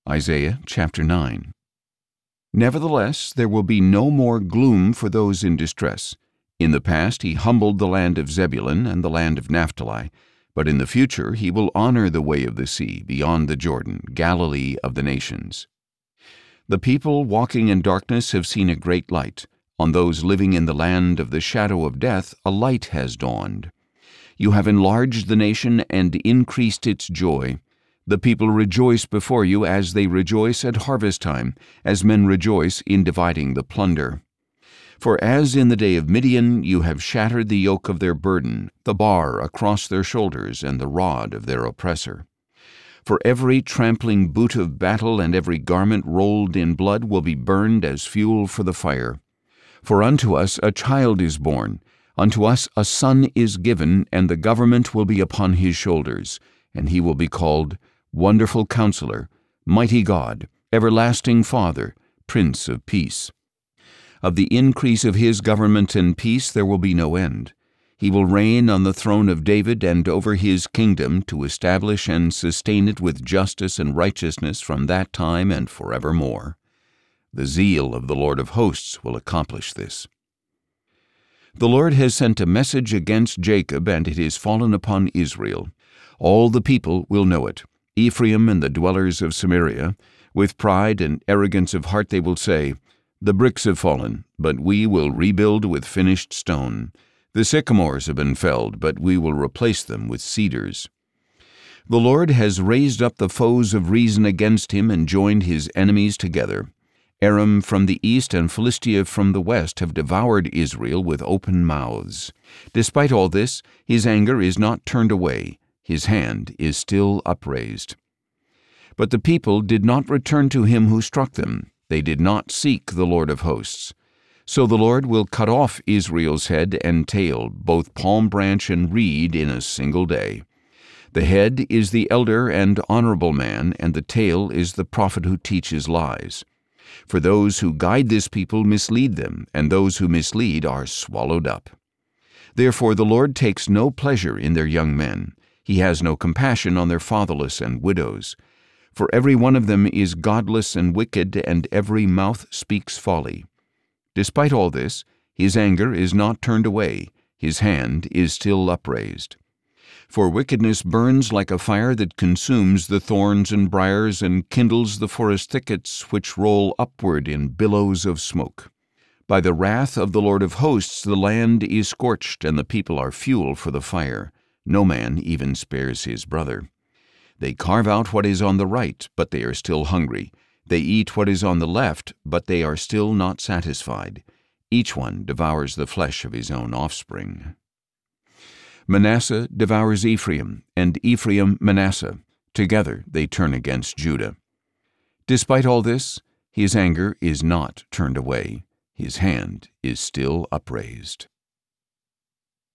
Isaiah chapter 9. Nevertheless, there will be no more gloom for those in distress. In the past he humbled the land of Zebulun and the land of Naphtali, but in the future he will honor the way of the sea beyond the Jordan, Galilee of the nations. The people walking in darkness have seen a great light. On those living in the land of the shadow of death, a light has dawned. You have enlarged the nation and increased its joy. The people rejoice before you as they rejoice at harvest time, as men rejoice in dividing the plunder. For as in the day of Midian you have shattered the yoke of their burden, the bar across their shoulders, and the rod of their oppressor. For every trampling boot of battle and every garment rolled in blood will be burned as fuel for the fire. For unto us a child is born, unto us a son is given, and the government will be upon his shoulders, and he will be called Wonderful Counselor, Mighty God, Everlasting Father, Prince of Peace. Of the increase of his government and peace there will be no end. He will reign on the throne of David and over his kingdom, to establish and sustain it with justice and righteousness from that time and forevermore. The zeal of the Lord of hosts will accomplish this. The Lord has sent a message against Jacob, and it is fallen upon Israel. All the people will know it. Ephraim and the dwellers of Samaria, with pride and arrogance of heart they will say, The bricks have fallen, but we will rebuild with finished stone. The sycamores have been felled, but we will replace them with cedars. The Lord has raised up the foes of reason against him and joined his enemies together. Aram from the east and Philistia from the west have devoured Israel with open mouths. Despite all this, his anger is not turned away. His hand is still upraised. But the people did not return to him who struck them. They did not seek the Lord of hosts. So the Lord will cut off Israel's head and tail, both palm branch and reed, in a single day. The head is the elder and honorable man, and the tail is the prophet who teaches lies. For those who guide this people mislead them, and those who mislead are swallowed up. Therefore the Lord takes no pleasure in their young men. He has no compassion on their fatherless and widows. For every one of them is godless and wicked, and every mouth speaks folly. Despite all this, his anger is not turned away. His hand is still upraised. For wickedness burns like a fire that consumes the thorns and briars and kindles the forest thickets, which roll upward in billows of smoke. By the wrath of the Lord of hosts the land is scorched, and the people are fuel for the fire. No man even spares his brother. They carve out what is on the right, but they are still hungry. They eat what is on the left, but they are still not satisfied. Each one devours the flesh of his own offspring. Manasseh devours Ephraim, and Ephraim Manasseh. Together they turn against Judah. Despite all this, his anger is not turned away. His hand is still upraised.